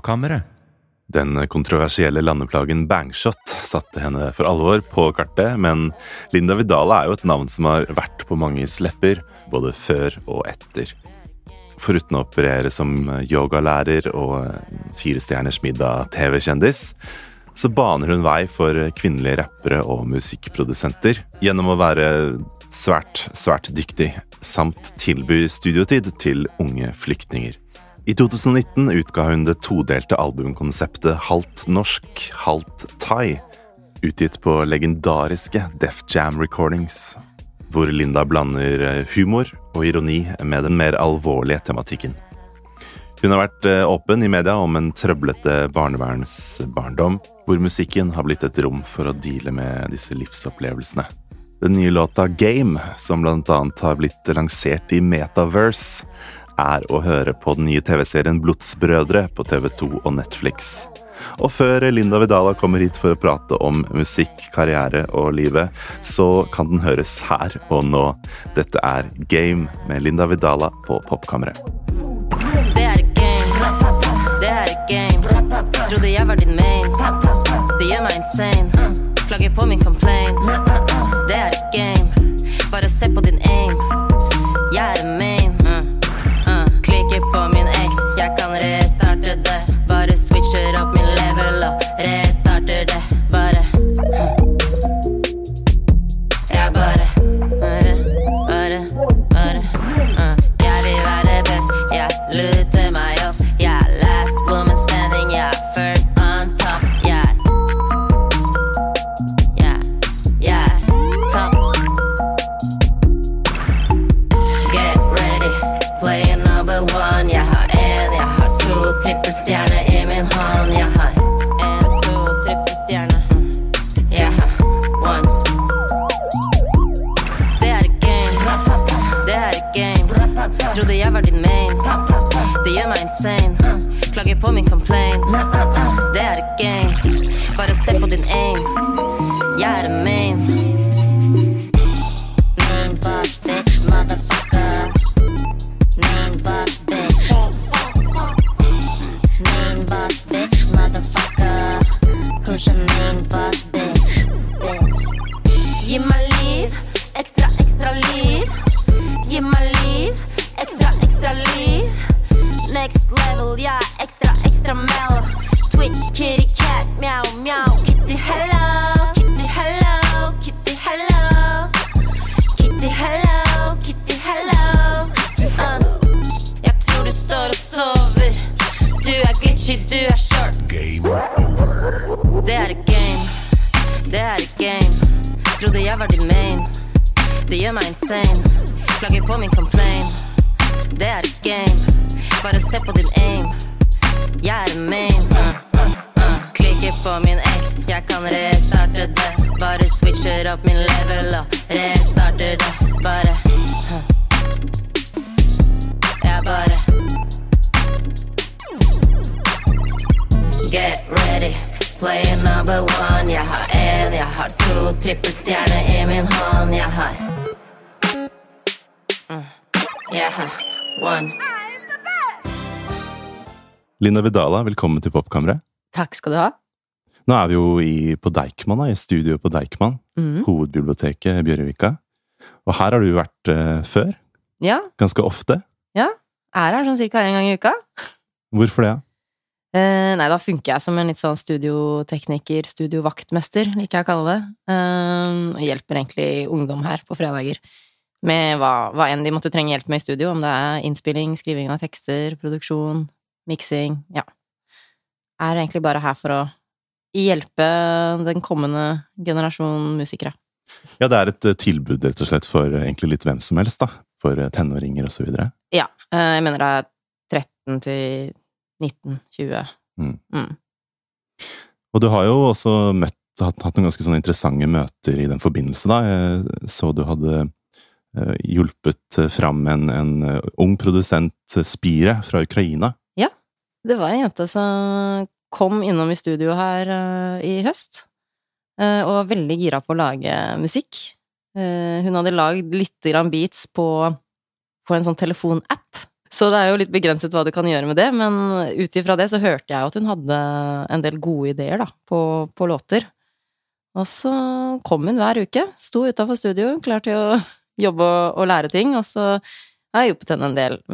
Popkammeret. Den kontroversielle landeplagen Bangshot satte henne for alvor på kartet, men Linda Vidala jo et navn som har vært på manges lepper, både før og etter. Foruten å operere som yogalærer og 4-stjerners middag TV-kjendis, så baner hun vei for kvinnelige rappere og musikkprodusenter gjennom å være svært dyktig, samt tilby studiotid til unge flyktninger. I 2019 utga hun det todelte albumkonseptet Halvt norsk, halvt thai, utgitt på legendariske Def Jam Recordings, hvor Linda blander humor og ironi med den mer alvorlige tematikken. Hun har vært åpen i media om en trøblete barnevernsbarndom, hvor musikken har blitt et rom for å deale med disse livsopplevelsene. Den nye låta Game, som blant annet har blitt lansert i Metaverse, å høre på den nye TV-serien Blodsbrødre på TV2 og Netflix. Og før Linda Vidala kommer hit for å prate om musikk, karriere og livet, så kan den høres her og nå. Dette Game med Linda Vidala på Popkammeret. Det et game, det et game. Trodde jeg var din main. Det gjør meg insane. Klager på min complaint. Det et game. Bare se på din aim. Jeg main. Klikker på min ex. Jeg kan restarte det. Bare switcher opp min level og restarter det. Bare Jeg bare Jeg vil være best. Jeg luter meg opp. Jeg last woman standing. Jeg first on top. Jeg top. Get ready. Play number one. Jeg har en, jeg har to trippelstjerne i min hånd. Jeg har en, to trippelstjerne. Jeg har one. Det et game. Det et game. Trodde jeg var din main. Det gjør meg insane. Klager på min complaint. Det et game. Bare se på din aim. Jeg en main. Main boss bitch, motherfucker. Main boss bitch. Main boss bitch, motherfucker. Who's a main boss bitch? Gi meg liv, ekstra liv. Gi meg liv, ekstra liv. Next level, ja, ekstra mellow. Twitch, kitty cat, meow, meow. Kitty hello, kitty hello, kitty hello. Kitty hello, kitty hello. Jeg tror du står og sover. Du glitchy, du short. Game over. Det et game. Det et game. Trodde jeg var din main. Det gjør meg insane. Klager på min complaint. Det et game. Bare se på din aim. Jeg en main. Klikker på min ex. Jeg kan restarte det. Bare switcher opp min level og restarter det. Bare Jeg bare Get ready. Play number one. Jeg har en, jeg har to trippelstjerne i min hånd. Jeg har one. Linda Vidala, velkommen til Popkammeret. Takk skal du ha. Nå vi jo på Deichman, i studio på Deichman, hovedbiblioteket i Bjørvika. Og her har du vært før? Ja. Ganske ofte? Ja, her sånn cirka en gang i uka. Hvorfor det? Nei, da funker jeg som en litt sånn studiotekniker, studiovaktmester, liker jeg å kalle det. Og hjelper egentlig ungdom her på fredager med hva enn de måtte trenge hjelp med i studio, om det innspilling, skriving av tekster, produksjon, mixing, ja. Egentlig bare her for å hjelpe den kommende generasjon musikere. Ja, det et tilbud rett og slett for egentlig litt hvem som helst da, for tenåringer og så videre. Ja, jeg mener det 13 til 19, 20. Og du har jo også hatt noen ganske sånne interessante møter i den forbindelse da. Jeg så du hadde hjulpet fram en ung produsent, Spire, fra Ukraina. Ja, det var en jente som kom innom i studio her i høst, og var veldig gira på å lage musikk. Hun hadde lagd litt grann beats på en sånn telefonapp, Så det jo litt begrenset hva du kan gjøre med det, men ut ifra det så hørte jeg at hun hadde en del gode ideer da, på låter. Og så kom hun hver uke, sto utenfor studio, klar til å jobbe og lære ting, og så har jeg jobbet henne en del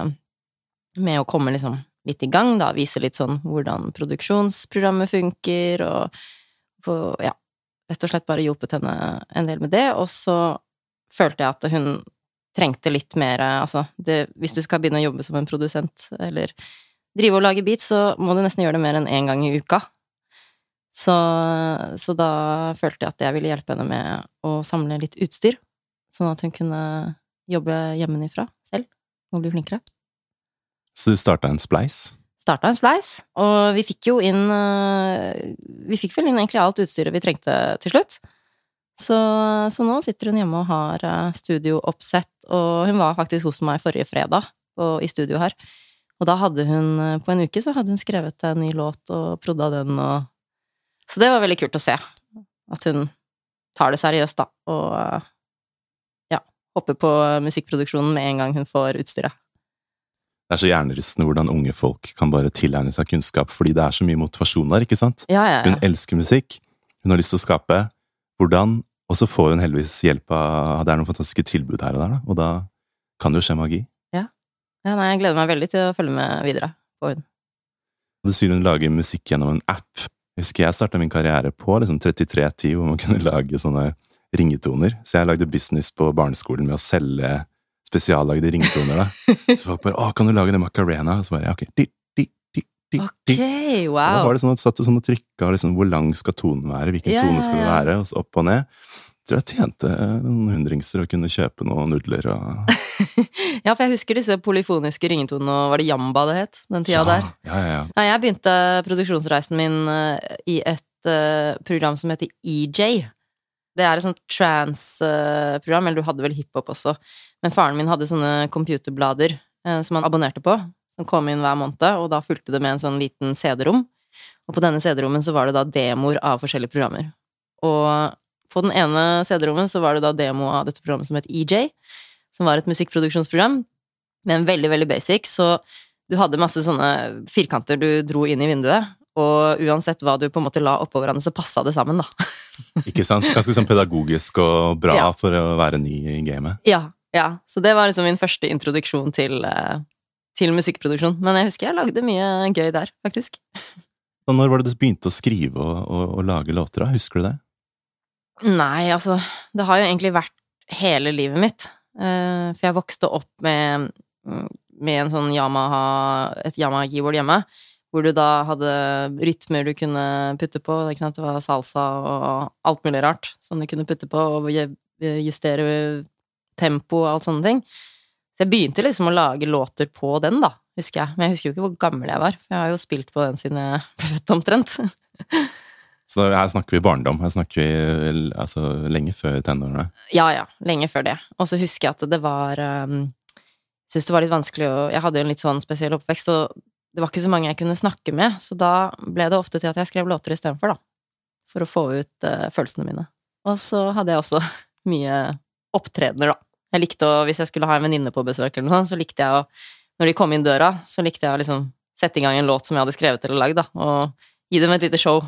med å komme liksom litt i gang da, vise litt sånn hvordan produksjonsprogrammet funker, og ja, rett og slett bare jobbet henne en del med det, og så følte jeg at hun trengte litt mer, altså, hvis du skal begynne å jobbe som en produsent, eller drive og lage beats, så må du nesten gjøre det mer enn en gang i uka. Så da følte jeg at jeg ville hjelpe henne med å samle litt utstyr, sånn at hun kunne jobbe hjemmefra selv, og bli flinkere. Så du startet en spleis? Startet en spleis, og vi fikk vel inn egentlig alt utstyret vi trengte til slutt. Så nå sitter hun hjemme og har studiooppsett, og hun var faktisk hos meg forrige fredag i studio her. Og da hadde hun, på en uke så hadde hun skrevet en ny låt og prodda den, så det var veldig kult å se, at hun tar det seriøst da, og ja, hopper på musikkproduksjonen med en gang hun får utstyret. Det så hjernerystende hvordan unge folk kan bare tilegne seg kunnskap, fordi det så mye motivasjon der, ikke sant? Ja. Hun elsker musikk, hun har lyst til å skape, hvordan, og så får hun heldigvis hjelp av, det noen fantastiske tilbud her og der, da, og da kan det jo skje magi. Ja, nei, jeg gleder meg veldig til å følge med videre på hun. Og du sier hun lager musikk gjennom en app. Jeg husker jeg startet min karriere på liksom 3310, hvor man kunne lage sånne ringetoner, så jeg lagde business på barneskolen med å selge spesiallagde ringetoner da. Så folk bare, kan du lage det Macarena? Så bare, ok, Ok, wow. Da var det sånn at du satt og trykket liksom, hvor lang skal tonen være, hvilken tone skal det være, og så opp og ned. Så jeg tjente noen hundringser og kunne kjøpe noen nudler og... Ja, for jeg husker disse polyfoniske ringetonene, og var det Jamba det het, den tida der? Ja. Nei, jeg begynte produksjonsreisen min i et program som heter EJ. Det et sånt trance-program, eller du hadde vel hiphop også. Men faren min hadde sånne computerblader som han abonnerte på, som kom inn hver måned, og da fulgte det med en sånn liten CD-rom. Og på denne CD-rommen så var det da demoer av forskjellige programmer. Og på den ene CD-rommen så var det da demo av dette programmet som het EJ, som var et musikkproduksjonsprogram, men veldig, veldig basic, så du hadde masse sånne firkanter du dro inn i vinduet, og uansett hva du på en måte la oppå hverandre, så passet det sammen, da. Ikke sant? Ganske sånn pedagogisk og bra for å være ny i gamet. Ja. Så det var liksom min første introduksjon til musikkproduksjon. Men jeg husker jeg lagde mye gøy der, faktisk. Og når var det du begynte å skrive og lage låter da? Husker du det? Nei, altså, det har jo egentlig vært hele livet mitt. For jeg vokste opp med en sånn et Yamaha-keyboard hjemme, hvor du da hadde rytmer du kunne putte på, ikke sant? Det var salsa og alt mulig rart som du kunne putte på, og justere tempo og alt sånne ting. Så jeg begynte liksom å lage låter på den da, husker jeg. Men jeg husker jo ikke hvor gammel jeg var, for jeg har jo spilt på den siden jeg ble født omtrent. Så her snakker vi barndom, her snakker vi altså lenge før tenårene. Ja, lenge før det. Og så husker jeg at det var, synes det var litt vanskelig, og jeg hadde jo en litt sånn spesiell oppvekst, og det var ikke så mange jeg kunne snakke med, så da ble det ofte til at jeg skrev låter i stedet for da, for å få ut følelsene mine. Og så hadde jeg også mye opptredener da. Jeg likte å, hvis jeg skulle ha en venninne på besøk eller noe sånt, så likte jeg å, når de kom inn døra, så likte jeg å liksom sette i gang en låt som jeg hadde skrevet eller lagd da, og gi dem et lite show.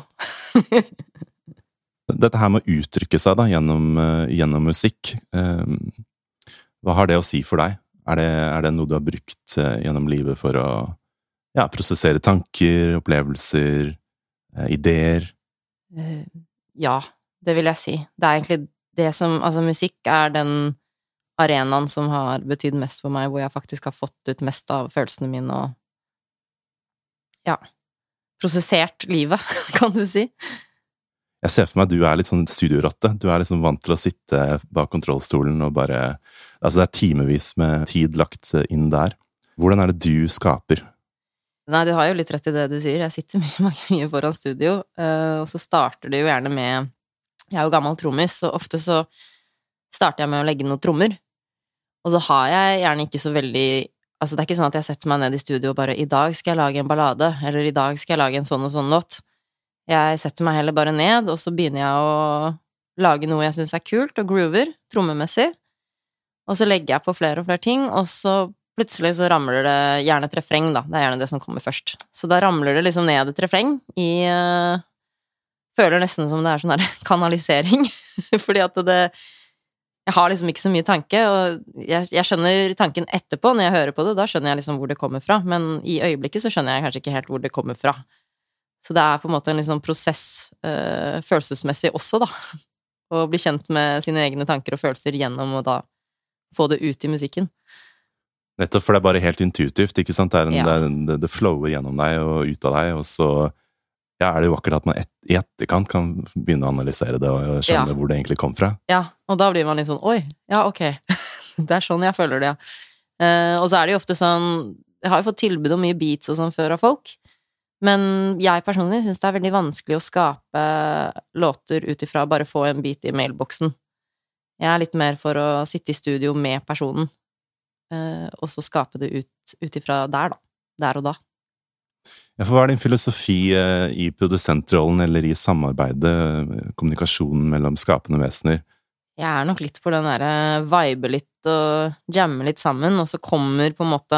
Dette her med å uttrykke seg da, gjennom musikk, hva har det å si for deg? Er det noe du har brukt gjennom livet for å prosessere tanker, opplevelser, ideer? Ja, det vil jeg si. Det egentlig det som, altså musikk den arenaen som har betydd mest for meg, hvor jeg faktisk har fått ut mest av følelsene mine og prosessert livet, kan du si. Jeg ser for meg at du litt sånn studiorotte. Du liksom vant til å sitte bak kontrollstolen og bare, altså det timevis med tid lagt inn der. Hvordan det du skaper? Nei, du har jo litt rett i det du sier. Jeg sitter mye foran studio, og så starter det jo gjerne med, jeg jo gammel trommis, så ofte så starter jeg med å legge noen trommer, og så har jeg gjerne ikke så veldig, altså det ikke sånn at jeg setter meg ned i studio og bare, i dag skal jeg lage en ballade, eller i dag skal jeg lage en sånn og sånn låt. Jeg setter meg heller bare ned, og så begynner jeg å lage noe jeg synes kult, og groover, trommemessig, og så legger jeg på flere og flere ting, og så plutselig så ramler det gjerne et refreng, da. Det er gjerne det som kommer først. Så da ramler det liksom ned et refreng i føler nesten som det er sånn der kanalisering. Fordi at jeg har liksom ikke så mye tanke, og jeg skjønner tanken etterpå når jeg hører på det, da skjønner jeg liksom hvor det kommer fra, men i øyeblikket så skjønner jeg kanskje ikke helt hvor det kommer fra. Så det er på en måte en liksom prosess, følelsesmessig også da, å bli kjent med sine egne tanker og følelser gjennom å da få det ut i musikken. Nettopp, for det er bare helt intuitivt, ikke sant? Det flower gjennom deg og ut av deg, og så er det jo akkurat at man i etterkant kan begynne å analysere det og skjønne hvor det egentlig kom fra. Ja, og da blir man litt sånn, oi, ja, ok, det er sånn jeg føler det, ja. Og så er det jo ofte sånn, jeg har jo fått tilbud om mye beats og sånn før av folk, men jeg personlig synes det er veldig vanskelig å skape låter utifra bare få en beat i mailboksen. Jeg er litt mer for å sitte i studio med personen, og så skape det utifra der og da. Ja, for hva er din filosofi i produsentrollen eller i samarbeidet, kommunikasjonen mellom skapende vesener? Jeg er nok litt på den der vibe litt og jamme litt sammen, og så kommer på en måte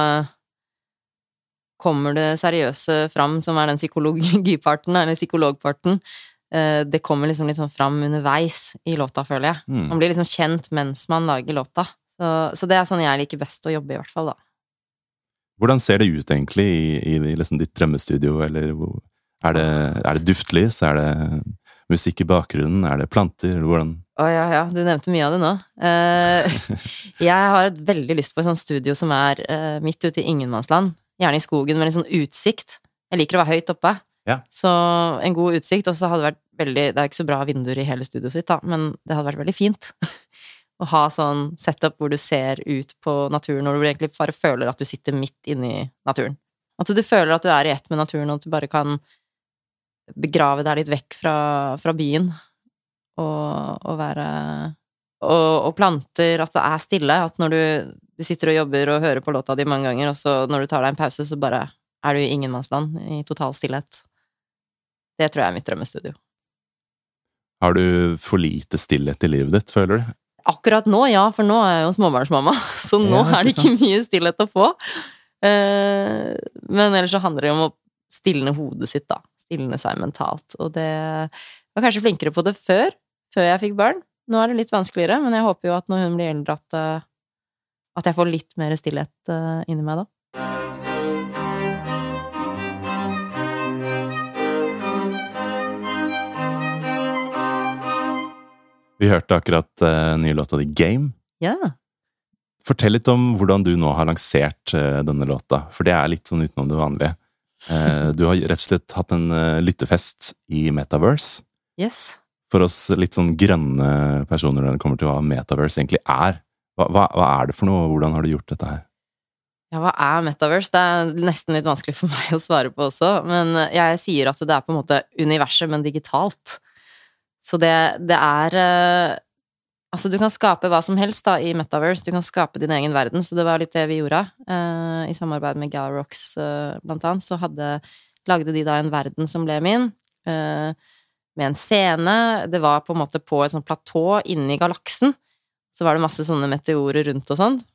det seriøse fram, som er den psykologiparten, eller psykologparten. Det kommer liksom litt sånn fram underveis i låta, føler jeg. Man blir liksom kjent mens man lager låta. Så det er sånn jeg liker best å jobbe i hvert fall, da. Hvordan ser det ut egentlig i liksom ditt drømmestudio, eller er det duftlys, er det musikk i bakgrunnen, er det planter, eller hvordan? Ja, du nevnte mye av det nå. Jeg har veldig lyst på et sånt studio som er midt ute i ingenmannsland, gjerne i skogen med en sånn utsikt. Jeg liker å være høyt oppe, så en god utsikt, og så hadde det vært veldig, det er ikke så bra vinduer i hele studioet sitt da, men det hadde vært veldig fint å ha sånn setup hvor du ser ut på naturen, og du egentlig bare føler at du sitter midt inne i naturen. At du føler at du er i ett med naturen, og at du bare kan begrave deg litt vekk fra byen, og være, og planter, at det er stille, at når du sitter og jobber og hører på låta di mange ganger, og så når du tar deg en pause, så bare er du i ingenmannsland, i total stillhet. Det tror jeg er mitt drømmestudio. Har du for lite stillhet i livet ditt, føler du? Akkurat nå, ja, for nå er jeg jo småbarnsmamma, så nå er det ikke mye stillhet å få. Men ellers så handler det om å stilne hodet sitt da, stilne seg mentalt, og det var kanskje flinkere på det før jeg fikk barn. Nå er det litt vanskeligere, men jeg håper jo at når hun blir eldre at jeg får litt mer stillhet inni meg da. Vi hørte akkurat nye låta di Game. Ja. Fortell litt om hvordan du nå har lansert denne låta, for det er litt sånn utenom det vanlige. Du har rett og slett hatt en lyttefest i Metaverse. Yes. For oss litt sånn grønne personer når det kommer til hva Metaverse egentlig er. Hva er det for noe, og hvordan har du gjort dette her? Ja, hva er Metaverse? Det er nesten litt vanskelig for meg å svare på også, men jeg sier at det er på en måte universet, men digitalt. Så det er altså du kan skape hva som helst da i Metaverse, du kan skape din egen verden, så det var litt det vi gjorde i samarbeid med Galarox blant annet, så lagde de da en verden som ble min, med en scene, det var på en måte på et sånt platå inne i galaksen, så var det masse sånne meteorer rundt og sånn,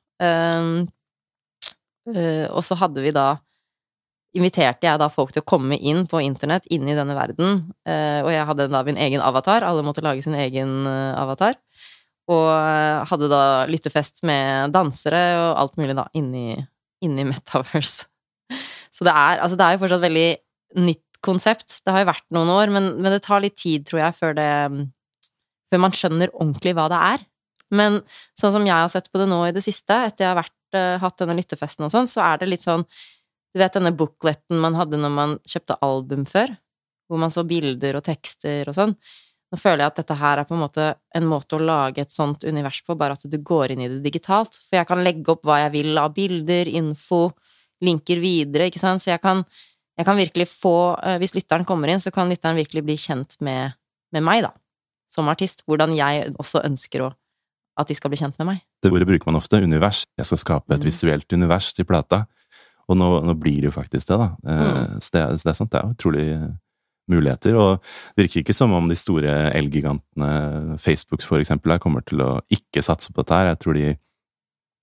og så inviterte jeg da folk til å komme inn på internett, inn i denne verden, og jeg hadde da min egen avatar, alle måtte lage sin egen avatar, og hadde da lyttefest med dansere og alt mulig da, inni Metaverse. Så det er jo fortsatt veldig nytt konsept, det har jo vært noen år, men det tar litt tid, tror jeg, før man skjønner ordentlig hva det er. Men sånn som jeg har sett på det nå i det siste, etter jeg har hatt denne lyttefesten og sånn, så er det litt sånn, du vet denne bookletten man hadde når man kjøpte album før, hvor man så bilder og tekster og sånn. Nå føler jeg at dette her er på en måte å lage et sånt univers på, bare at du går inn i det digitalt. For jeg kan legge opp hva jeg vil av bilder, info, linker videre, ikke sant? Så jeg kan virkelig få, hvis lytteren kommer inn, så kan lytteren virkelig bli kjent med meg da, som artist, hvordan jeg også ønsker at de skal bli kjent med meg. Det ordet bruker man ofte, univers. Jeg skal skape et visuelt univers til plata. Og nå blir det jo faktisk det da. Så det er sånt, det er utrolig muligheter, og det virker ikke som om de store elgigantene, Facebook for eksempel, kommer til å ikke satse på dette her. Jeg tror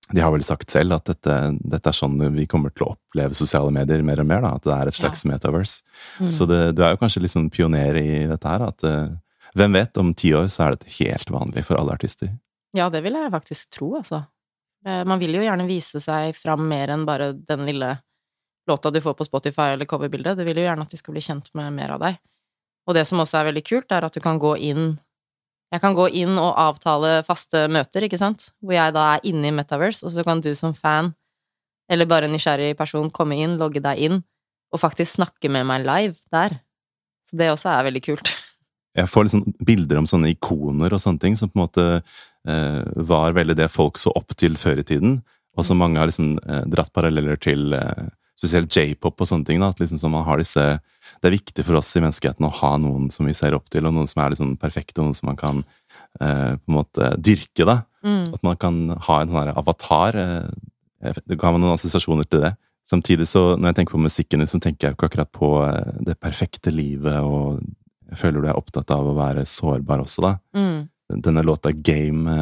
de har vel sagt selv at dette sånn vi kommer til å oppleve sosiale medier mer og mer, da, at det et slags metaverse. Så du jo kanskje litt sånn pioner i dette her, at hvem vet, om 10 år så det helt vanlig for alle artister. Ja, det vil jeg faktisk tro, altså. Man vil jo gjerne vise seg fram mer enn bare den lille låta du får på Spotify eller coverbildet. Du vil jo gjerne at de skal bli kjent med mer av deg. Og det som også veldig kult, at du kan gå inn. Jeg kan gå inn og avtale faste møter, ikke sant? Hvor jeg da inne i Metaverse, og så kan du som fan, eller bare en nysgjerrig person, komme inn, logge deg inn, og faktisk snakke med meg live der. Så det også veldig kult. Jeg får liksom bilder om sånne ikoner og sånne ting, som på en måte var veldig det folk så opp til før i tiden, og som mange har liksom dratt paralleller til, spesielt J-pop og sånne ting, da, at liksom så man har disse. Det viktig for oss i menneskeheten å ha noen som vi ser opp til, og noen som liksom perfekte, og noen som man kan på en måte dyrke, da. At man kan ha en sånn her avatar. Det kan være noen assosiasjoner til det. Samtidig så, når jeg tenker på musikken, så tenker jeg jo ikke akkurat på det perfekte livet, og jeg føler du opptatt av å være sårbar også, da. Denne låta Game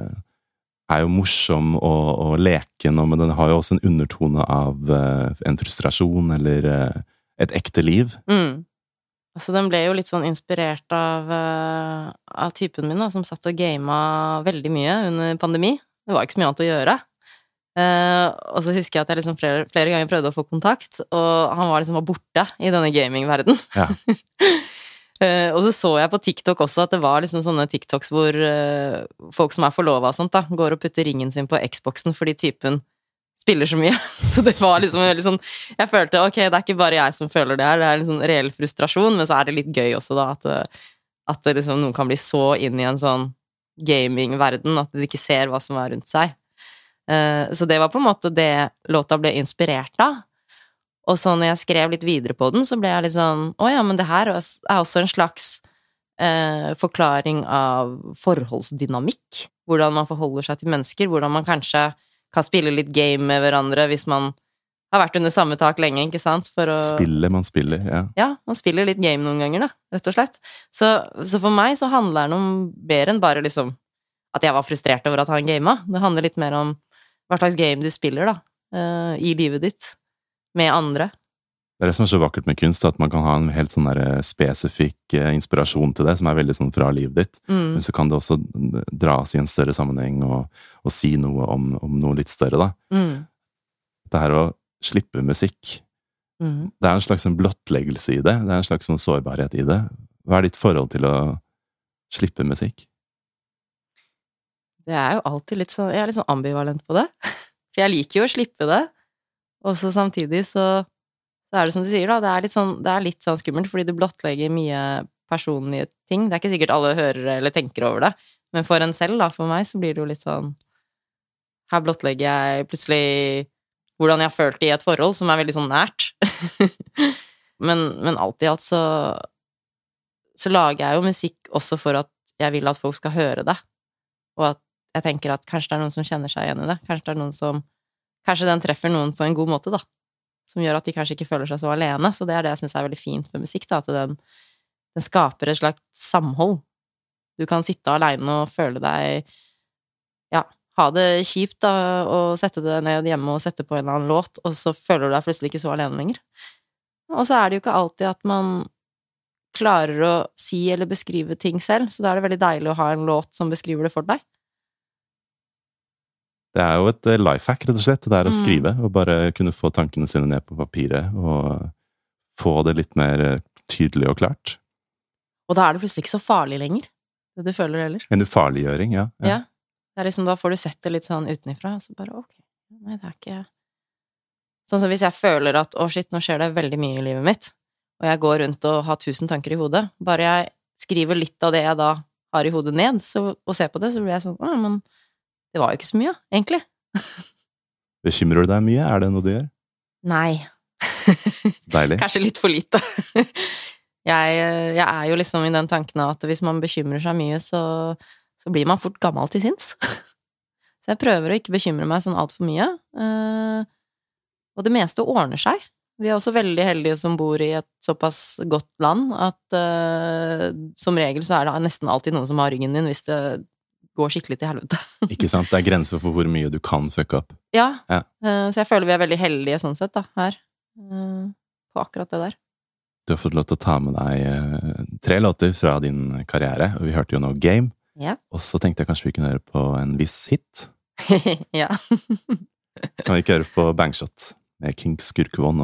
jo morsom og leken, men den har jo også en undertone av en frustrasjon, eller et ekte liv. Altså, den ble jo litt sånn inspirert av typen min, da, som satt og gamet veldig mye under pandemi. Det var ikke så mye annet å gjøre. Og så husker jeg at jeg liksom flere ganger prøvde å få kontakt, og han var borte i denne gamingverden. Ja. Og så jeg på TikTok også at det var liksom sånne TikToks hvor folk som forlovet og sånt da, går og putter ringen sin på Xboxen fordi typen spiller så mye. Så det var liksom veldig sånn, jeg følte, ok, det ikke bare jeg som føler det her, det en sånn reell frustrasjon, men så det litt gøy også da, at det liksom, noen kan bli så inn i en sånn gaming-verden, at de ikke ser hva som rundt seg. Så det var på en måte det låta ble inspirert av. Og så når jeg skrev litt videre på den, så ble jeg litt sånn, ja, men det her også en slags forklaring av forholdsdynamikk, hvordan man forholder seg til mennesker, hvordan man kanskje kan spille litt game med hverandre hvis man har vært under samme tak lenge, ikke sant? Man spiller, ja. Ja, man spiller litt game noen ganger da, rett og slett. Så for meg så handler det om mer enn bare liksom at jeg var frustrert over at han gamet. Det handler litt mer om hva slags game du spiller da, i livet ditt, med andre. Det det som så vakkert med kunst, at man kan ha en helt sånn der spesifikk inspirasjon til det, som veldig sånn fra livet ditt. Men så kan det også dras i en større sammenheng og si noe om noe litt større, da. Det her å slippe musikk, det en slags en blottleggelse i det, det en slags sånn sårbarhet i det. Hva ditt forhold til å slippe musikk? Det jo alltid litt sånn, jeg litt sånn ambivalent på det. For jeg liker jo å slippe det, og så samtidig så det som du sier da, det litt sånn skummelt, fordi du blottlegger mye personlige ting. Det ikke sikkert alle hører eller tenker over det, men for en selv da, for meg, så blir det jo litt sånn, her blottlegger jeg plutselig hvordan jeg har følt i et forhold, som veldig sånn nært. men alt i alt så lager jeg jo musikk også for at jeg vil at folk skal høre det, og at jeg tenker at kanskje det noen som kjenner seg igjen i det, kanskje det noen som, kanskje den treffer noen på en god måte da, som gjør at de kanskje ikke føler seg så alene, så det det jeg synes veldig fint med musikk da, at den skaper et slags samhold. Du kan sitte alene og føle deg, ja, ha det kjipt da, og sette det ned hjemme og sette på en eller annen låt, og så føler du deg plutselig ikke så alene lenger. Og så det jo ikke alltid at man klarer å si eller beskrive ting selv, så da det veldig deilig å ha en låt som beskriver det for deg. Det jo et lifehack, rett og slett, det å skrive, og bare kunne få tankene sine ned på papiret, og få det litt mer tydelig og klart. Og da det plutselig ikke så farlig lenger, det du føler heller. En ufarliggjøring, ja. Ja, det liksom, da får du sett det litt sånn utenifra, og så bare, ok, nei, det ikke... Sånn som hvis jeg føler at, shit, nå skjer det veldig mye i livet mitt, og jeg går rundt og har 1000 tanker i hodet, bare jeg skriver litt av det jeg da har i hodet ned, og ser på det, så blir jeg sånn, men... Det var jo ikke så mye, egentlig. Bekymrer du deg mye? Det noe du gjør? Nei. Deilig. Kanskje litt for lite. Jeg jo liksom i den tanken at hvis man bekymrer seg mye, så blir man fort gammel til sinns. Så jeg prøver å ikke bekymre meg sånn alt for mye. Og det meste ordner seg. Vi også veldig heldige som bor i et såpass godt land, at som regel så det nesten alltid noen som har ryggen din hvis det går skikkelig til helvete. Ikke sant? Det grenser for hvor mye du kan fucke opp. Ja, Ja. Så jeg føler vi veldig heldige sånn sett da, her. På akkurat det der. Du har fått lov til å ta med deg 3 låter fra din karriere, og vi hørte jo nå Game, Ja. og så tenkte jeg kanskje vi kunne høre på en viss hit. Ja. Kan vi ikke høre på Bangshot med King Skurkevån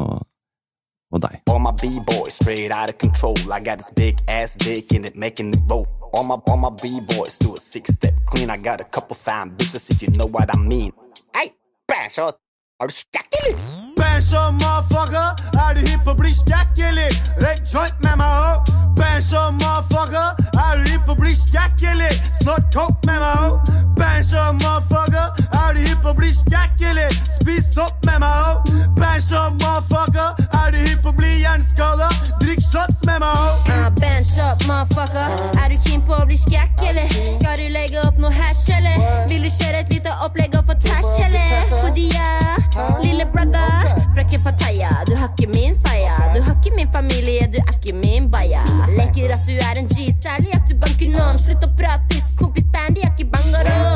og deg? All my B-boys straight out of control. I got this big ass dick in it making it roll. All my B-boys do a 6-step clean. I got a couple fine bitches if you know what I mean. Hey, Bangshot, er du skakk eller? Bangshot, motherfucker, er du hypp på å bli skakk eller? Røyk joint med meg ho. Bangshot, motherfucker, er du hypp på å bli skakk eller? Snart coke med meg ho. Bangshot, motherfucker, er du hypp på å bli skakk eller? Spis opp med meg ho. Bangshot, motherfucker, er du hypp på å bli hjerneskada? Drikk shots med meg ho. Bangshot, motherfucker, er du keen på å bli skakk, eller? Skal du legge opp noe hash, eller? Vil du kjøre et lite opplegg og få tash, eller? Fordi lille brother, frøken Pattaya, du har ikke min faya. Du har ikke min familie, du er ikke min baja. Leker at du er en G, særlig at du banker noen. Slutt å prate piss, kompis bandy, er ikke bangaro.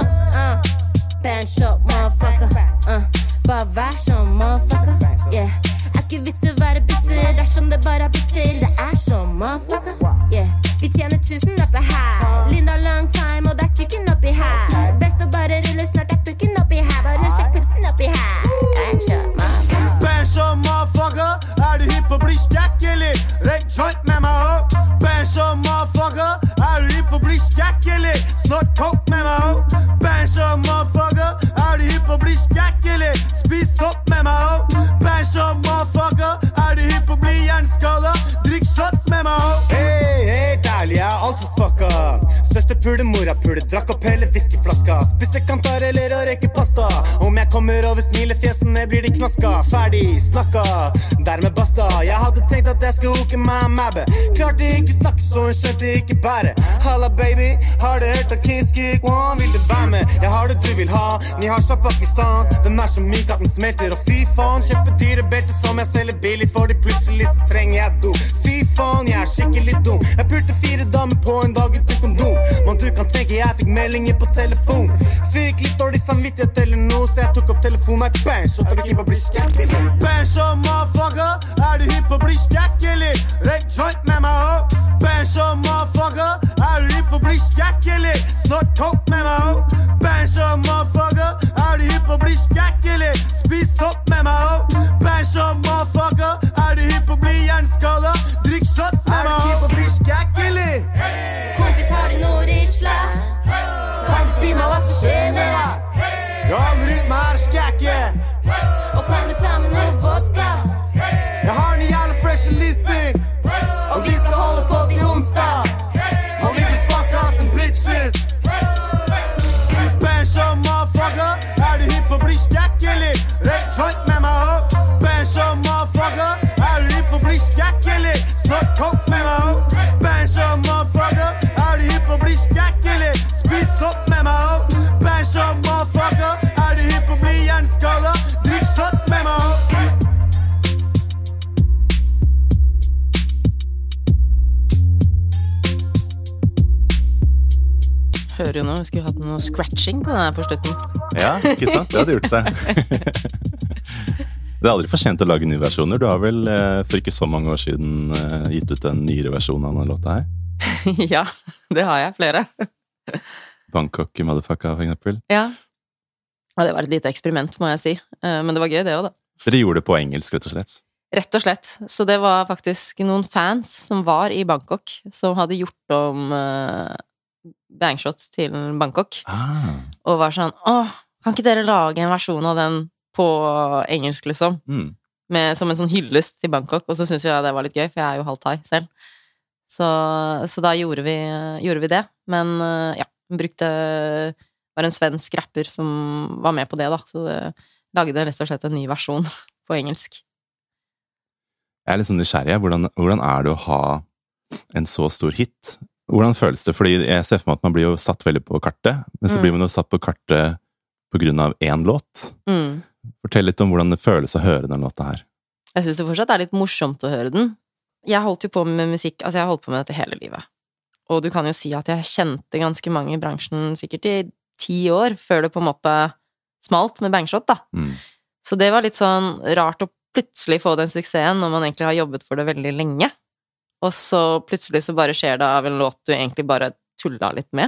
Bangshot, motherfucker, bare vær sånn, motherfucker, yeah. Er ikke vits å være bitter, det er sånn det bare blir til. Det er sånn, motherfucker, yeah. Vi tjener 1000 oppe her. Linda long time, og det er skikken oppi her. Best å bare rulle, snart er pukken oppi her. Bare sjekk pulsen oppi her. Bangshot, motherfucker. Bangshot, motherfucker, er du hypp på å bli skakk eller? Røyk joint med meg ho. Bangshot, motherfucker, er du hypp på å bli skakk eller? Snart coke med meg ho. Bangshot, motherfucker, er du hypp på å bli skakk eller? Spis opp med meg ho. Bangshot, motherfucker, er du hypp på å bli hjerneskada? Drikk shots med meg ho. Hey, helt ærlig, jeg alt for fucka. Søster pule, mora pule, drakk opp hele whiskyflaska. Spiste kantareller og reker pasta. Om jeg kommer over smilefjesene, blir de knaska. Ferdig, snakka, dermed basta. Jeg hadde tenkt at jeg skulle hoke meg mabbe. Klarte ikke snakke, så hun skjønte ikke bære. Halla baby, har du hørt av King Skurkevån? Vil du være med? Jeg har det du vil ha. Ni har fra Pakistan. Den er så myk at den smelter. Og fy faen, kjøpe dyre belte som jeg selger billig. Fordi plutselig så trenger jeg do. Fy faen, jeg er skikkelig dum. Jeg pulte 4 damer på en dag uten kondom. Men du kan tenke jeg fikk meldinger på telefon. Fikk litt dårlig samvittighet eller noe, så jeg tok opp telefonen. Jeg Bangshot, er du keen på å bli skakk eller? Bangshot, motherfucker, er du hypp på å bli skakk eller? Røyk joint med meg ho. Bangshot, motherfucker, er du hypp på å bli skakk eller? Snart coke med meg ho. Bangshot, motherfucker, er du hypp på å bli skakk eller? Spis opp med meg ho. Bangshot, motherfucker, er du hypp på å bli hjerneskada? Drikk shots med meg ho. Er du hypp på å bli skakk eller? Kompis, har du noe risla? Kan du si meg hva som skjer med deg? Jeg har aldri rytme her, skakk. Og kan du ta med noe vodka? Jeg har en jævla fresh leasing. Og vi skal holde på til onsdag. Og vi blir fucka som bitches. Bangshot, motherfucker, er du hypp på å bli skakk eller? Røyk joint med meg ho. Bangshot, motherfucker, er du hypp på å bli skakk eller? Snart coke med meg ho. Bangshot, motherfucker, er du hypp på å bli skakk eller? Spis opp med meg ho. Bangshot, motherfucker, er du hypp på å bli hjerneskada? Drikk shots med meg ho. Hører jo nå, vi skulle hatt noe scratching på den her på slutten. Ja, ikke sant? Det hadde gjort seg. Det er aldri for sent å lage nye versjoner. Du har vel for ikke så mange år siden gitt ut en nyere versjon av denne låta her? Ja, det har jeg, flere. Bangkok Motherfucker, for eksempel. Ja, og det var et lite eksperiment, må jeg si. Men det var gøy det også, da. Dere gjorde det på engelsk, rett og slett? Rett og slett. Så det var faktisk noen fans som var i Bangkok, som hadde gjort om Bangshot til Bangkok. Og var sånn, kan ikke dere lage en versjon av den på engelsk, liksom? Som en sånn hyllest til Bangkok, og så synes jeg det var litt gøy, for jeg er jo halvt thai selv. Så da gjorde vi det. Men ja, var en svensk rapper som var med på det, da. Så det lagde rett og slett en ny versjon på engelsk. Jeg er litt sånn nysgjerrig. Hvordan er det å ha en så stor hit? Hvordan føles det? Fordi jeg ser for meg at man blir jo satt veldig på kartet, men så blir man jo satt på kartet på grunn av en låt. Fortell litt om hvordan det føles å høre den låta her. Jeg synes det fortsatt er litt morsomt å høre den. Jeg holdt jo på med musikk, altså jeg har holdt på med dette hele livet. Og du kan jo si at jeg kjente ganske mange i bransjen sikkert i 10 år, før det på en måte smalt med Bangshot, da. Så det var litt sånn rart å plutselig få den suksessen når man egentlig har jobbet for det veldig lenge. Og så plutselig så bare skjer det av en låt du egentlig bare tulla litt med.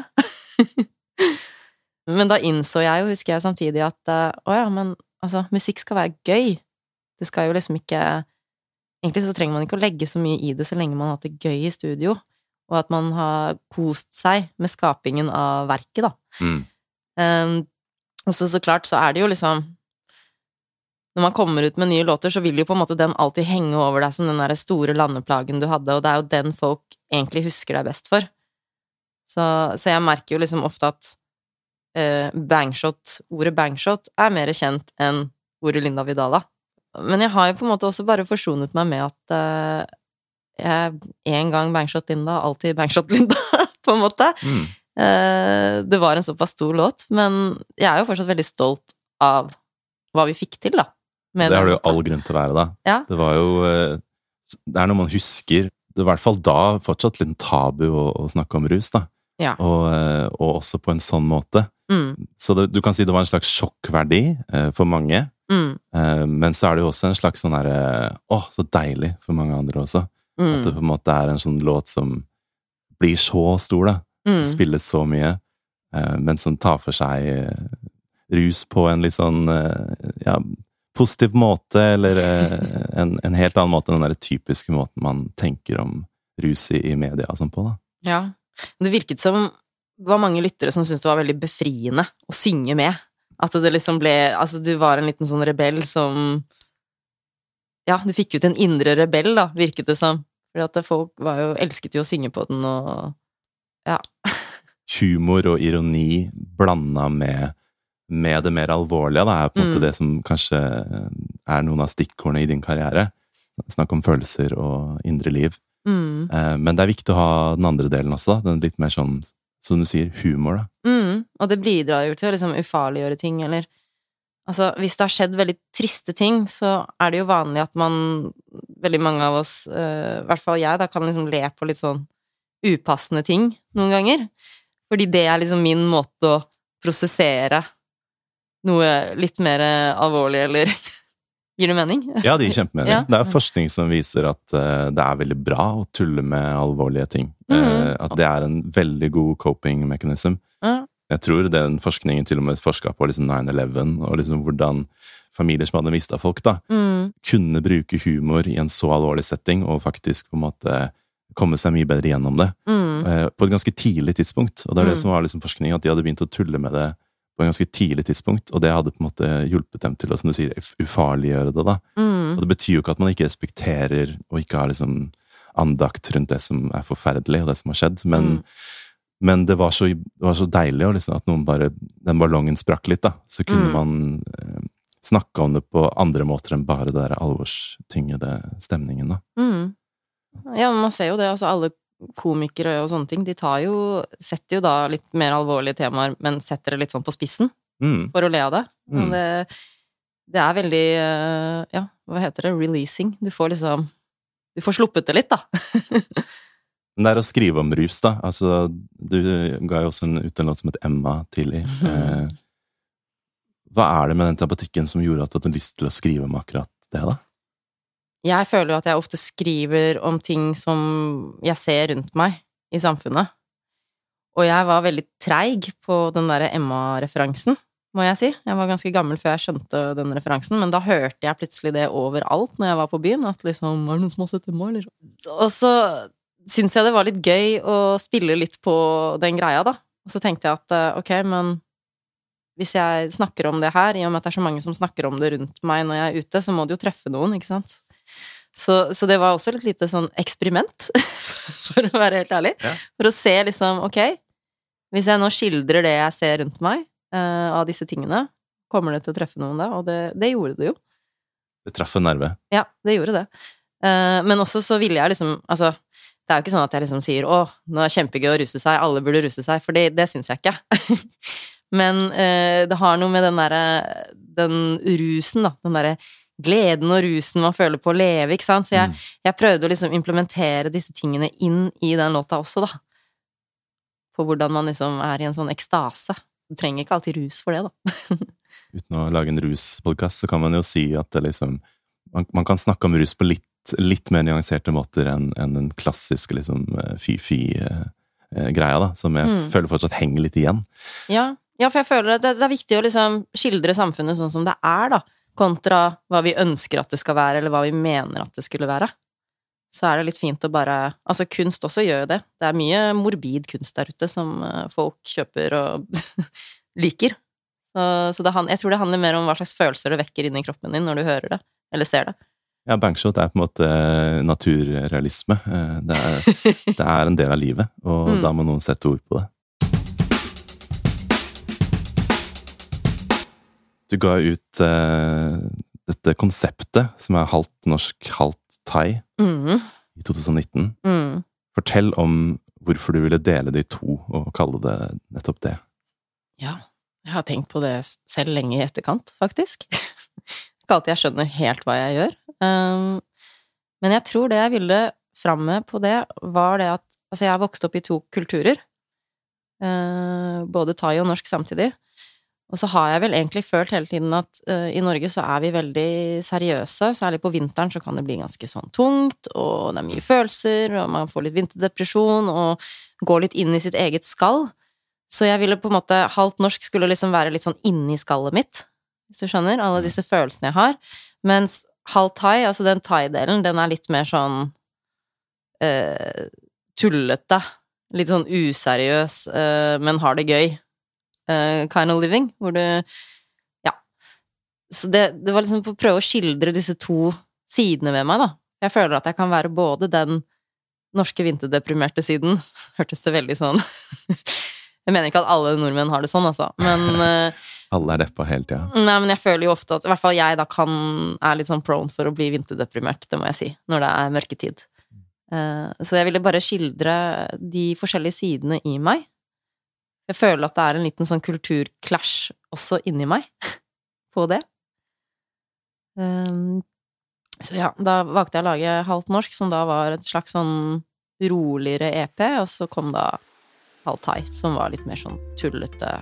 Men da innså jeg jo, husker jeg samtidig, at men altså, musikk skal være gøy. Det skal jo liksom ikke... Egentlig så trenger man ikke å legge så mye i det så lenge man har hatt det gøy i studio, og at man har kost seg med skapingen av verket, da. Og så klart så det jo liksom... Når man kommer ut med nye låter, så vil jo på en måte den alltid henge over deg som den der store landeplagen du hadde, og det jo den folk egentlig husker deg best for. Så jeg merker jo liksom ofte at ordet Bangshot mer kjent enn ordet Linda Vidala. Men jeg har jo på en måte også bare forsonet meg med at jeg en gang Bangshot Linda, alltid Bangshot Linda, på en måte. Det var en såpass stor låt, men jeg jo fortsatt veldig stolt av hva vi fikk til, da. Det har du jo all grunn til å være, da. Ja. Det var jo det noe man husker. Det var I hvert fall da fortsatt litt tabu å snakke om rus, da. Ja. Og også på en sånn måte. Så du kan si det var en slags sjokkverdi for mange. Men så det jo også en slags sånn her så deilig for mange andre også. At det på en måte en sånn låt som blir så stor, da. Spilles så mye, men som tar for seg rus på en litt sånn positiv måte, eller en helt annen måte enn den der typiske måten man tenker om rus I media og sånn på, da. Ja, det virket som det var mange lyttere som syntes det var veldig befriende å synge med. At det liksom ble, altså du var en liten sånn rebell som, ja, du fikk ut en indre rebell, da, virket det som. Fordi at folk elsket jo å synge på den, og ja. Humor og ironi blandet med det mer alvorlige, da, på en måte det som kanskje noen av stikkordene I din karriere. Snakk om følelser og indre liv. Men det viktig å ha den andre delen også, da. Den litt mer sånn, som du sier, humor, da. Og det bidrar jo til å liksom ufarliggjøre ting, eller altså, hvis det har skjedd veldig triste ting, så det jo vanlig at veldig mange av oss, I hvert fall jeg, da kan liksom le på litt sånn upassende ting noen ganger. Fordi det liksom min måte å prosessere noe litt mer alvorlig, eller gir det mening? Ja, det gir kjempemening. Ja. Det forskning som viser at det veldig bra å tulle med alvorlige ting. At det en veldig god coping-mekanism. Jeg tror den forskningen til og med forsket på liksom 9/11, og liksom hvordan familier som hadde mistet folk, da, kunne bruke humor I en så alvorlig setting, og faktisk på en måte komme seg mye bedre gjennom det. På et ganske tidlig tidspunkt. Og det det som var liksom forskning, at de hadde begynt å tulle med det på en ganske tidlig tidspunkt, og det hadde på en måte hjulpet dem til å, som du sier, ufarliggjøre det, da. Og det betyr jo ikke at man ikke respekterer, og ikke har liksom andakt rundt det som forferdelig, og det som har skjedd, men det var så deilig, og liksom at noen bare, den ballongen sprakk litt, da, så kunne man snakke om det på andre måter enn bare det der alvorstyngede stemningen, da. Ja, man ser jo det, altså alle komikere og sånne ting, de setter jo da litt mer alvorlige temaer, men setter det litt sånn på spissen, for å le av det. Og det veldig, ja, hva heter det? Releasing. Du får sluppet det litt, da. Men det å skrive om rus, da, altså, du ga jo også ut en låt som heter Emma tidlig. Hva det med den tematikken som gjorde at du hadde lyst til å skrive om akkurat det, da? Jeg føler jo at jeg ofte skriver om ting som jeg ser rundt meg I samfunnet. Og jeg var veldig treig på den der Emma-referansen, må jeg si. Jeg var ganske gammel før jeg skjønte den referansen, men da hørte jeg plutselig det overalt når jeg var på byen, at liksom, det noen som har sett Emma, eller? Og så synes jeg det var litt gøy å spille litt på den greia, da. Og så tenkte jeg at, ok, men hvis jeg snakker om det her, I og med at det så mange som snakker om det rundt meg når jeg ute, så må det jo treffe noen, ikke sant? Så det var også litt lite sånn eksperiment, for å være helt ærlig. Ja. For å se liksom, ok, hvis jeg nå skildrer det jeg ser rundt meg, av disse tingene, kommer det til å treffe noen da? Og det gjorde det jo. Det traff en nerve. Ja, det gjorde det. Men også så ville jeg liksom, altså, det jo ikke sånn at jeg liksom sier, nå kjempegøy å russe seg, alle burde russe seg, for det synes jeg ikke. Men det har noe med den rusen da, den der gleden og rusen man føler på å leve, ikke sant? Så jeg prøvde å liksom implementere disse tingene inn I den låta også da. på hvordan man liksom er i en sånn ekstase. Du trenger ikke alltid rus for det, da. Uten å lage en ruspodcast, så kan man jo si at det liksom, man kan snakke om rus på litt mer nyanserte måter enn den klassiske liksom fy-fy-greia, da, som jeg føler fortsatt henger litt igjen. Ja, for jeg føler at det er viktig å liksom skildre samfunnet sånn som det er, da, kontra hva vi ønsker at det skal være, eller hva vi mener at det skulle være. Så er det litt fint å bare... Altså, kunst også gjør jo det. Det er mye morbid kunst der ute som folk kjøper og liker. Så jeg tror det handler mer om hva slags følelser det vekker inn i kroppen din når du hører det, eller ser det. Ja, Bankshot er på en måte naturrealisme. Det er en del av livet, og da må noen sette ord på det. Du ga ut dette konseptet, som er halvt norsk, halvt thai, i 2019. Fortell om hvorfor du ville dele de to, og kalle det nettopp det. Ja, jeg har tenkt på det selv lenge i etterkant, faktisk. Ikke alltid jeg skjønner helt hva jeg gjør. Men jeg tror det jeg ville fram med på det, var det at altså jeg har vokst opp i 2 kulturer. Både thai og norsk samtidig. Og så har jeg vel egentlig følt hele tiden at i Norge så er vi veldig seriøse, særlig på vinteren så kan det bli ganske sånn tungt, og det er mye følelser, og man får litt vinterdepresjon, og går litt inn i sitt eget skall. Så jeg ville på en måte, halvt norsk skulle liksom være litt sånn inni skallet mitt, hvis du skjønner, alle disse følelsene jeg har. Mens halvt thai, altså den thai-delen, den er litt mer sånn tullete, litt sånn useriøs, men har det gøy. Kind of living, hvor du ja, så det var liksom for å prøve å skildre disse 2 sidene ved meg, da. Jeg føler at jeg kan være både den norske vinterdeprimerte siden, hørtes det veldig sånn jeg mener ikke at alle nordmenn har det sånn, altså, men alle er deppa hele tida. Nei, men jeg føler jo ofte at, i hvert fall jeg da er litt sånn prone for å bli vinterdeprimert, det må jeg si, når det er mørketid. Så jeg ville bare skildre de forskjellige sidene i meg. Jeg føler at det er en liten sånn kulturklash også inni meg på det. Så ja, da valgte jeg å lage halvt norsk, som da var et slags sånn roligere EP, og så kom da halvt thai, som var litt mer sånn tullete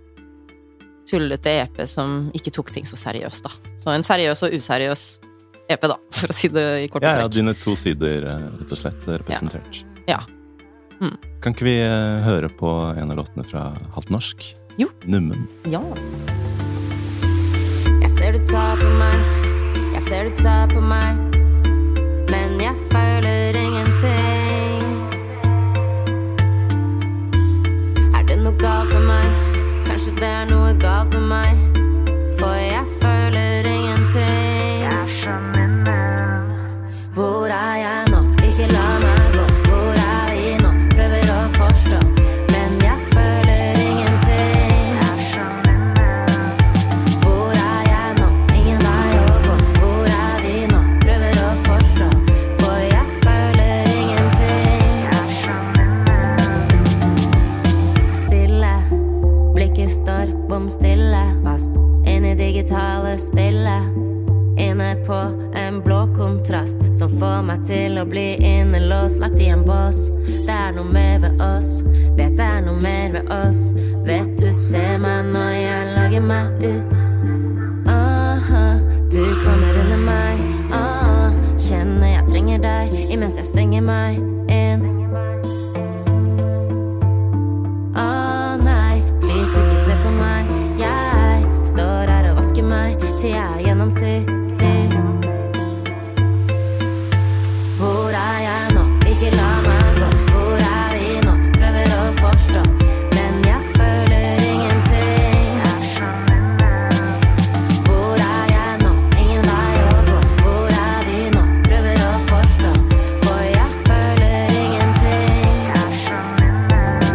EP som ikke tok ting så seriøst, da. Så en seriøs og useriøs EP, da, for å si det i kort og trekk. Ja, dine 2 sider, rett og slett, representert. Ja. Kan ikke vi høre på en av låtene fra halvt norsk? Jo. Nummen. Ja. Jeg ser du tar på meg, men jeg føler ingenting. Er det noe galt med meg? Kanskje det er noe galt med meg, for jeg føler ingenting. Jeg skjønner. Hvor er jeg nå? Ikke la meg gå. Hvor er vi nå? Prøver å forstå, men jeg føler ingenting. Jeg skjønner. Hvor er jeg nå? Ingen vei å gå. Hvor er vi nå? Prøver å forstå, for jeg føler ingenting. Jeg skjønner. Stille, blikket står bom stille, fast inn i digitale spillet. Inne på en blå kontrast som får meg til å bli innelåst, lagt i en bås. Det er noe mer ved oss, vet det er noe mer ved oss. Vet du ser meg når jeg lager meg ut. Du kommer under meg, kjenner jeg trenger deg, imens jeg stenger meg inn. Nei, please ikke se på meg. Jeg står her og vasker meg til jeg er gjennomsiktig. Hvor er jeg nå? Ikke la meg gå. Hvor er vi nå? Prøver å forstå, men jeg føler ingenting. Jeg skjønner. Hvor er jeg nå? Ingen vei å gå. Hvor er vi nå? Prøver å forstå, for jeg føler ingenting. Jeg skjønner.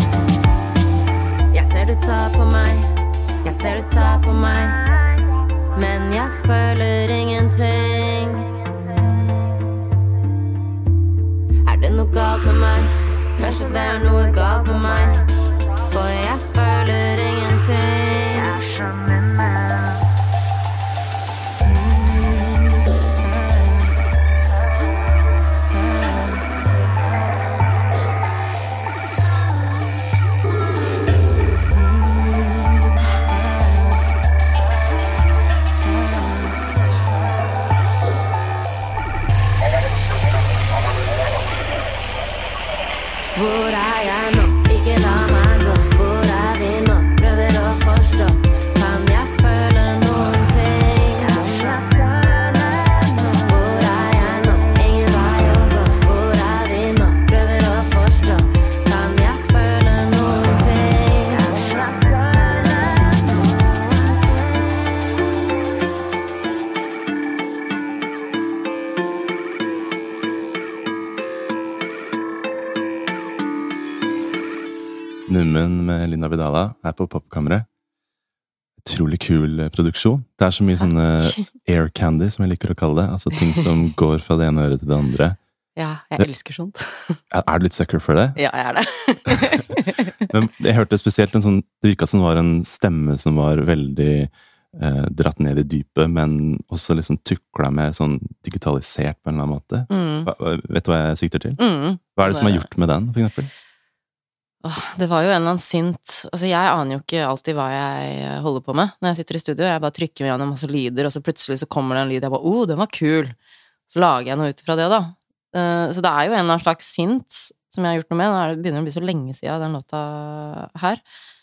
Jeg ser du tar på meg, jeg ser du tar på meg, men jeg føler ingenting. Er det noe galt med meg? Kanskje det er noe galt med meg, for jeg føler ingenting. Jeg skjønner. Hvor jeg nå? Ikke la meg gå. Hvor vi nå? Prøver å forstå. Kan jeg føle noen ting? Hvor jeg nå? Ingen vei å gå. Hvor vi nå? Prøver å forstå. Kan jeg føle noen ting? Nummen med Linda Vidala på Popkammeret. Utrolig kul produksjon. Det så mye sånne air candy, som jeg liker å kalle det. Altså ting som går fra det ene øret til det andre. Ja, jeg elsker sånt. Du litt sucker for det? Ja, jeg det. Men jeg hørte spesielt det virket som var en stemme som var veldig dratt ned i dypet, men også liksom tukla med sånn digitalisert på en eller annen måte. Vet du hva jeg sikter til? Hva det som har gjort med den, for eksempel? Det var jo en eller annen synt. Altså, jeg aner jo ikke alltid hva jeg holder på med når jeg sitter i studio. Jeg bare trykker gjennom masse lyder, og så plutselig så kommer det en lyd. Jeg bare, den var kul. Så lager jeg noe ut fra det, da. Så det jo en eller annen slags synt som jeg har gjort noe med. Nå begynner det å bli så lenge siden den låta her.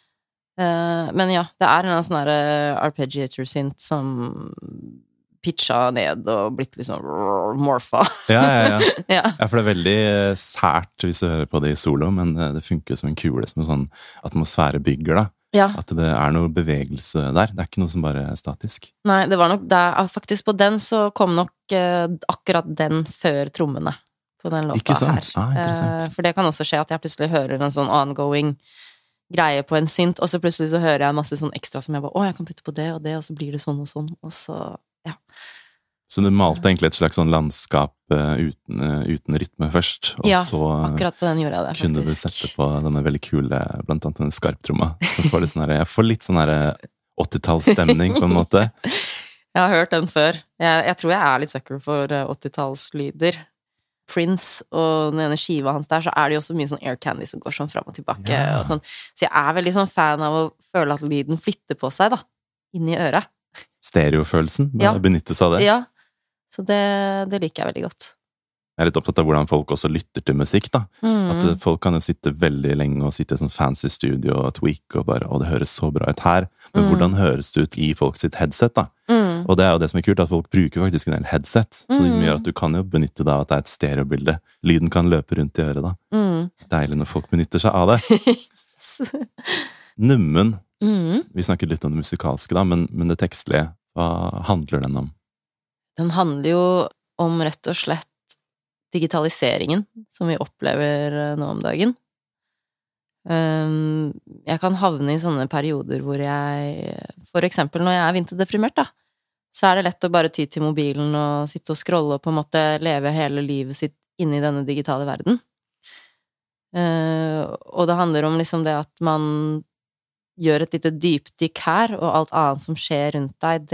Men ja, det en eller annen sånn der arpeggiator-synt som pitcha ned og blitt liksom morfa. Ja, for det veldig sært hvis du hører på det i solo, men det funker som en kule, som en sånn atmosfærebygger, da. Ja. At det noe bevegelse der. Det ikke noe som bare statisk. Nei, det var nok faktisk på den så kom nok akkurat den før trommene på den låta Ikke sant? her. Interessant. For det kan også skje at jeg plutselig hører en sånn ongoing greie på en synt, og så plutselig så hører jeg masse sånn ekstra som jeg bare, jeg kan putte på det, og så blir det sånn og sånn, og så, ja. Så du malte egentlig et slags sånn landskap uten rytme først, og så akkurat på den gjorde jeg det, faktisk. Kunne du sette på denne veldig kule, blant annet denne skarptromma, som får litt sånn her, jeg får litt sånn her 80-tallsstemning på en måte. Jeg har hørt den før. Jeg tror jeg litt sucker for 80-tallslyder. Prince og den ene skiva hans der, så det jo også mye sånn air candy som går sånn frem og tilbake og sånn. Så jeg veldig sånn fan av å føle at lyden flytter på seg da, inn i øret. Stereofølelsen, benytte seg av det. Ja, så det liker jeg veldig godt. Jeg litt opptatt av hvordan folk også lytter til musikk da. At folk kan jo sitte veldig lenge og sitte i sånn fancy studio og tweak og bare, det høres så bra ut her. Men hvordan høres det ut i folk sitt headset da? Og det jo det som kult, at folk bruker faktisk en del headset, så det gjør at du kan jo benytte deg av at det et stereobilde. Lyden kan løpe rundt i øret da. Deilig når folk benytter seg av det. Nummen. Vi snakket litt om det musikalske da, men det tekstlige, hva handler den om? Den handler jo om rett og slett digitaliseringen som vi opplever nå om dagen. Jeg kan havne i sånne perioder hvor jeg, for eksempel når jeg vinterdeprimert da, så det lett å bare ty til mobilen og sitte og scrolle og på en måte leve hele livet sitt inne i denne digitale verden. Og det handler om liksom det at man gjør et lite dypdykk her, og alt annet som skjer rundt deg,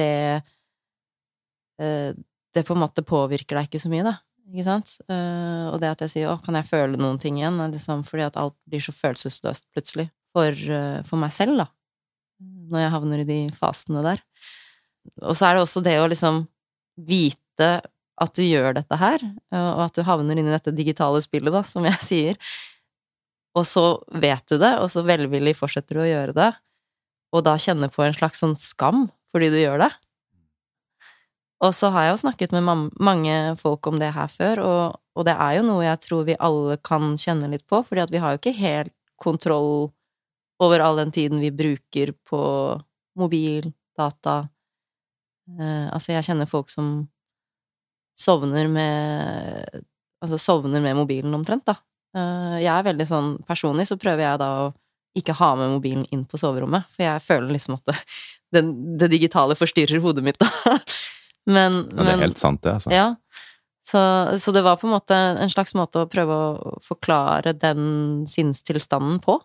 det på en måte påvirker deg ikke så mye da, ikke sant? Og det at jeg sier, kan jeg føle noen ting igjen, liksom fordi at alt blir så følelsesløst plutselig for meg selv da, når jeg havner i de fasene der. Og så det også det å liksom vite at du gjør dette her, og at du havner inn i dette digitale spillet da, som jeg sier. Og så vet du det, og så velvillig fortsetter du å gjøre det, og da kjenner på en slags sånn skam fordi du gjør det. Og så har jeg jo snakket med mange folk om det her før, og det jo noe jeg tror vi alle kan kjenne litt på, fordi at vi har jo ikke helt kontroll over all den tiden vi bruker på mobil, data. Altså jeg kjenner folk som sovner med mobilen omtrent da. Jeg veldig sånn, personlig så prøver jeg da å ikke ha med mobilen inn på soverommet, for jeg føler liksom at det digitale forstyrrer hodet mitt da. Men det helt sant det, altså. Ja, så det var på en måte en slags måte å prøve å forklare den sinnstilstanden på.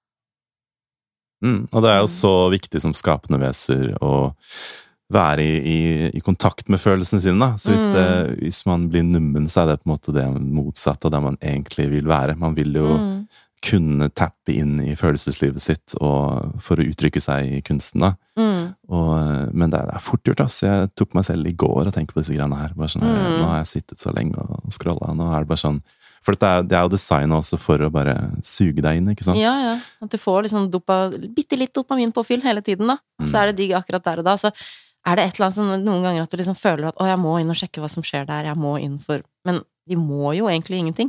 Og det jo så viktig som skapende veser å være i kontakt med følelsene sine da. Så hvis man blir nummen, så det på en måte det motsatte av det man egentlig vil være. Man vil jo kunne tappe inn i følelseslivet sitt for å uttrykke seg i kunsten da. Men det fort gjort, ass. Jeg tok meg selv i går og tenkte på disse greiene her. Bare sånn, nå har jeg sittet så lenge og scrollet. Nå det bare sånn, For det er jo designet også for å bare suge deg inn, ikke sant? Ja. At du får liksom bitte litt dopaminpåfyll hele tiden, da. Og så er det digg akkurat der og da. Så er det et eller annet sånn noen ganger at du liksom føler at jeg må inn og sjekke hva som skjer der, jeg må inn for... Men vi må jo egentlig ingenting.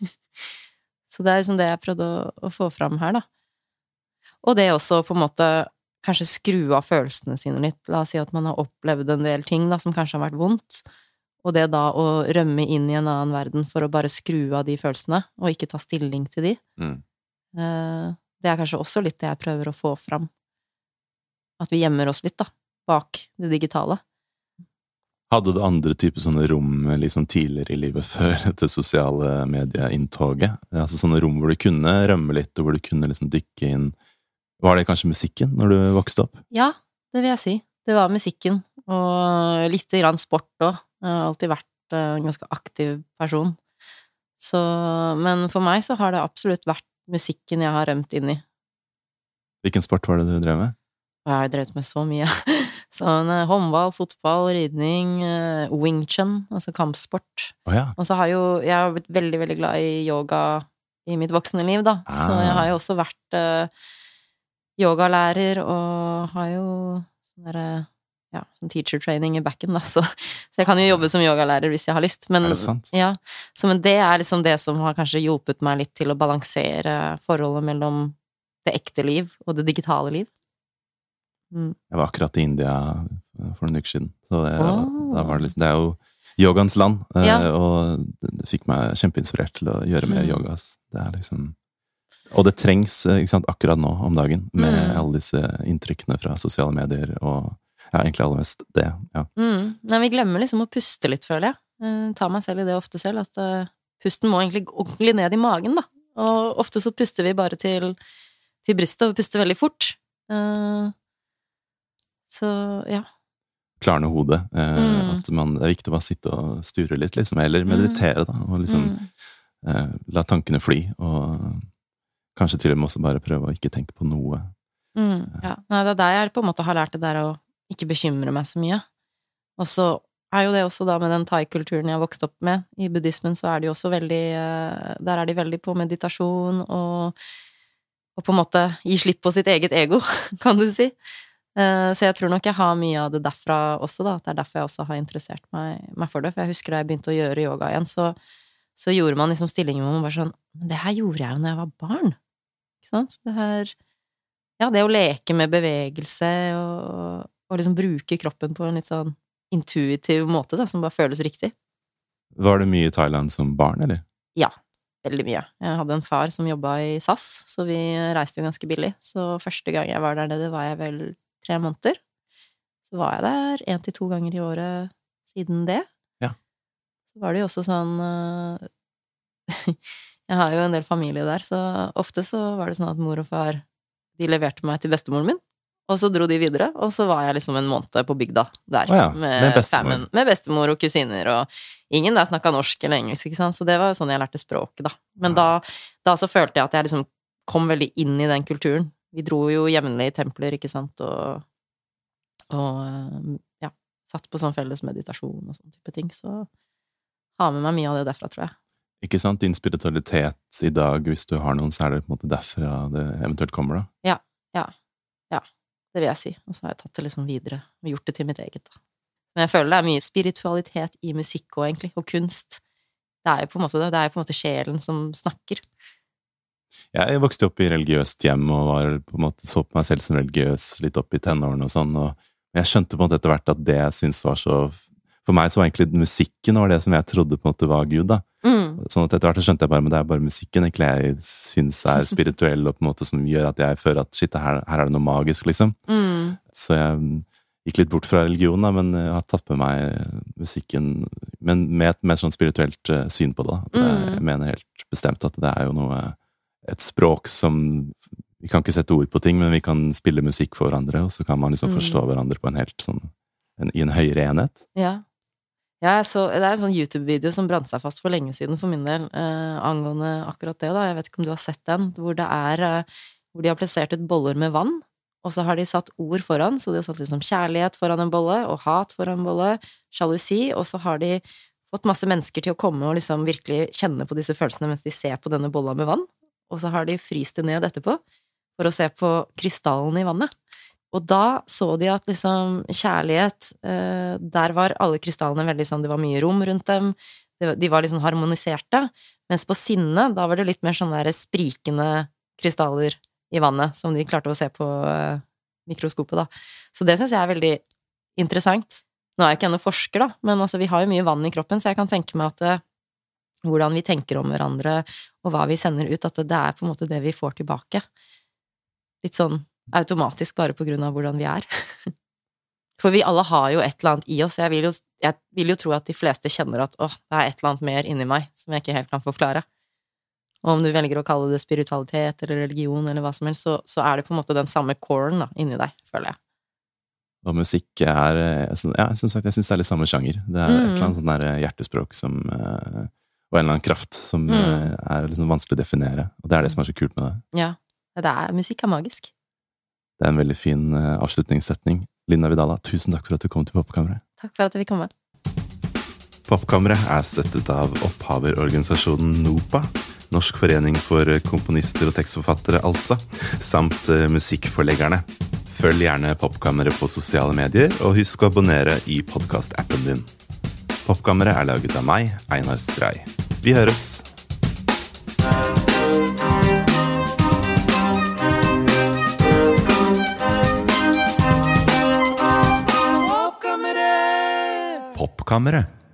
Så det er liksom det jeg prøvde å få fram her, da. Og det også på en måte kanskje skru av følelsene sine litt. La oss si at man har opplevd en del ting da, som kanskje har vært vondt. Og det da å rømme inn i en annen verden for å bare skru av de følelsene, og ikke ta stilling til de. Det er kanskje også litt det jeg prøver å få fram. At vi gjemmer oss litt, da, bak det digitale. Hadde du andre typer sånne rom liksom tidligere i livet før dette sosiale medieintoget? Altså sånne rom hvor du kunne rømme litt, og hvor du kunne liksom dykke inn. Var det kanskje musikken når du vokste opp? Ja, det vil jeg si. Det var musikken, og litt grann sport også. Jeg har alltid vært en ganske aktiv person. Så, men for meg så har det absolutt vært musikken jeg har rømt inn i. Hvilken sport var det du drev med? Jeg har drevet med så mye. Sånn håndball, fotball, ridning, Wing Chun, altså kampsport. Ja. Og så har jeg har blitt veldig, veldig glad i yoga i mitt voksne liv, da. Så jeg har jo også vært yogalærer, og har jo sånn teacher training i backen, da, så jeg kan jo jobbe som yogalærer hvis jeg har lyst, men, er det sant? Ja, så men det er liksom det som har kanskje hjulpet meg litt til å balansere forholdet mellom det ekte liv og det digitale liv. Jeg var akkurat i India for noen uker siden, så da var det liksom, det er jo yogans land, og det fikk meg kjempeinspirert til å gjøre mer yoga. Det er liksom, og det trengs, ikke sant, akkurat nå om dagen, med alle disse inntrykkene fra sosiale medier, og egentlig aller mest det, Nei, vi glemmer liksom å puste litt, føler jeg. Tar meg selv i det ofte selv, at pusten må egentlig ordentlig ned i magen, da. Og ofte så puster vi bare til brystet, og vi puster veldig fort. Så, ja. Klarne hodet. At det er viktig å bare sitte og sture litt, liksom, eller meditere, da, og liksom la tankene fly, og kanskje til og med også bare prøve å ikke tenke på noe. Ja, nei, det er der jeg på en måte har lært det der å ikke bekymre meg så mye. Og så er jo det også da med den thai-kulturen jeg har vokst opp med. I buddhismen så er de også veldig, der er de veldig på meditasjon og på en måte gi slipp på sitt eget ego, kan du si. Så jeg tror nok jeg har mye av det derfra også, da. At det er derfor jeg også har interessert meg for det. For jeg husker da jeg begynte å gjøre yoga igjen, så gjorde man liksom stillingen hvor man bare sånn, men det her gjorde jeg jo når jeg var barn. Ikke sant? Det her, ja, det å leke med bevegelse og liksom bruke kroppen på en litt sånn intuitiv måte, da, som bare føles riktig. Var det mye i Thailand som barn, eller? Ja, veldig mye. Jeg hadde en far som jobbet i SAS, så vi reiste jo ganske billig. Så første gang jeg var der nede, var jeg vel 3 måneder. Så var jeg der 1 til 2 ganger i året siden det. Ja. Så var det jo også sånn jeg har jo en del familie der, så ofte så var det sånn at mor og far, de leverte meg til bestemoren min, og så dro de videre, og så var jeg liksom en måned på bygda der. Med bestemor og kusiner, og ingen der snakket norsk eller engelsk, ikke sant? Så det var sånn jeg lærte språket, da. Men da så følte jeg at jeg liksom kom veldig inn i den kulturen. Vi dro jo jevnlig i templer, ikke sant, og ja, satt på sånn felles meditasjon og sånn type ting, så ha med meg mye av det derfra, tror jeg. Ikke sant? Din spiritualitet i dag, hvis du har noen, så er det på en måte derfra det eventuelt kommer, da? Ja. Det vil jeg si. Og så har jeg tatt det liksom videre og gjort det til mitt eget, da. Men jeg føler det er mye spiritualitet i musikk og egentlig, og kunst. Det er jo på en måte sjelen som snakker. Jeg vokste opp i religiøst hjem og var på en måte så på meg selv som religiøs litt opp i tenårene og sånn, og jeg skjønte på en måte etter hvert at det jeg synes var så... For meg så var egentlig musikken var det som jeg trodde på en måte var Gud, da. Sånn at etter hvert så skjønte jeg bare, men det er bare musikken egentlig jeg synes er spirituell, og på en måte som gjør at jeg føler at shit, her er det noe magisk, liksom. Så jeg gikk litt bort fra religion, da, men jeg har tatt med meg musikken, men med et mer sånn spirituelt syn på det, da. At jeg mener helt bestemt at det er jo noe, et språk som, vi kan ikke sette ord på ting, men vi kan spille musikk for hverandre, og så kan man liksom forstå hverandre på en helt sånn, i en høyere enhet. Ja. Ja, så det er en sånn YouTube-video som brant seg fast for lenge siden for min del, angående akkurat det, da. Jeg vet ikke om du har sett den, hvor det hvor de har plassert ut boller med vann, og så har de satt ord foran, så de har satt liksom kjærlighet foran en bolle, og hat foran en bolle, sjalusi, og så har de fått masse mennesker til å komme og liksom virkelig kjenne på disse følelsene mens de ser på denne bolla med vann, og så har de fryst det ned etterpå for å se på krystallen i vannet. Og da så de at liksom kjærlighet, der var alle krystallene veldig sånn, det var mye rom rundt dem, de var liksom harmoniserte, mens på sinne, da var det litt mer sånn der sprikende krystaller i vannet, som de klarte å se på mikroskopet da. Så det synes jeg er veldig interessant. Nå er jeg ikke ennå forsker da, men altså vi har jo mye vann i kroppen, så jeg kan tenke meg at hvordan vi tenker om hverandre, og hva vi sender ut, at det er på en måte det vi får tilbake. Litt sånn automatisk bare på grunn av hvordan vi er. For vi alle har jo et eller annet i oss. Jeg vil jo tro at de fleste kjenner at det er et eller annet mer inni meg som jeg ikke helt kan forklare. Og om du velger å kalle det spiritualitet eller religion eller hva som helst, så er det på en måte den samme coren da, inni deg, føler jeg. Og musikk er, som sagt, jeg synes det er litt samme sjanger. Det er et eller annet sånn der hjertespråk som, og en eller annen kraft som er liksom vanskelig å definere. Og det er det som er så kult med det. Ja, musikk er magisk. Det er en veldig fin avslutningssetning. Linda Vidala, tusen takk for at du kom til Popkammeret. Takk for at jeg fikk komme. Popkammeret er støttet av opphaverorganisasjonen NOPA, Norsk forening for komponister og tekstforfattere altså, samt musikkforleggerne. Følg gjerne Popkammeret på sosiale medier, og husk å abonnere i podcast-appen din. Popkammeret er laget av meg, Einar Stray. Vi høres! Popkammeret.